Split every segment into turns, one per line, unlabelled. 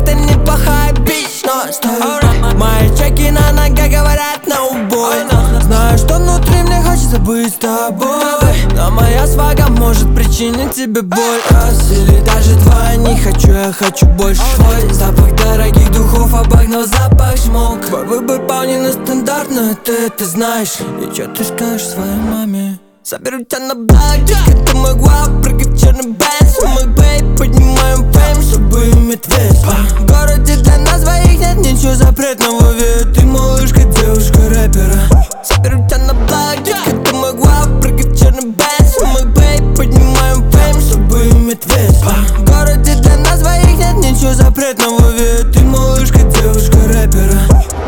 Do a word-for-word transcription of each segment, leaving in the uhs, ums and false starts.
так-то неплохая бич, но стой. Мои чеки на ногах говорят на убой. Знаю, что внутри мне хочется быть с тобой, но моя свага может причинить тебе боль. Раз или даже два, не хочу, я хочу больше. Твой запах дорогих духов обогнал запах смог. Твой выбор вполне нестандартный, ты это знаешь. И чё ты скажешь своей маме? Соберу тебя на благ, детка, ты могла прыгать в черный бенз. Мы, бейб, поднимаем фейм, чтобы иметь вес. В городе для нас двоих нет ничего запретного, ведь ты малышка, девушка рэпера. Соберу тебя на благ, детка, ты могла прыгать в черный бенз. Мы, бейб, поднимаем фейм, чтобы иметь вес. В городе для нас двоих нет ничего запретного, ведь ты малышка, девушка рэпера.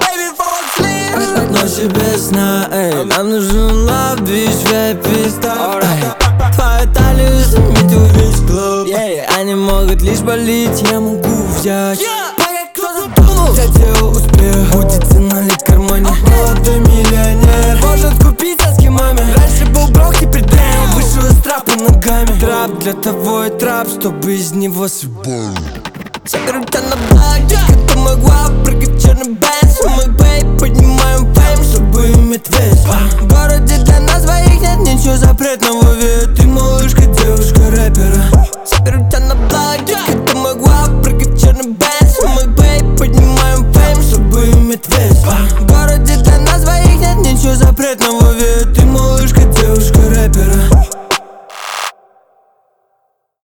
Одно себе сна, эй, нам нужен love, bitch, вейп, став. Твою талию заметил весь клуб. Они могут лишь болеть, я могу взять. Кто задумал? Я делал успех, будет цена лет в кармане. Молодой миллионер может купить соски маме. Раньше был брок, теперь дрейм, вышел из трапа ногами. Трап для того и трап, чтобы из него съебать. Соберу тебя на благ, детка, ты могла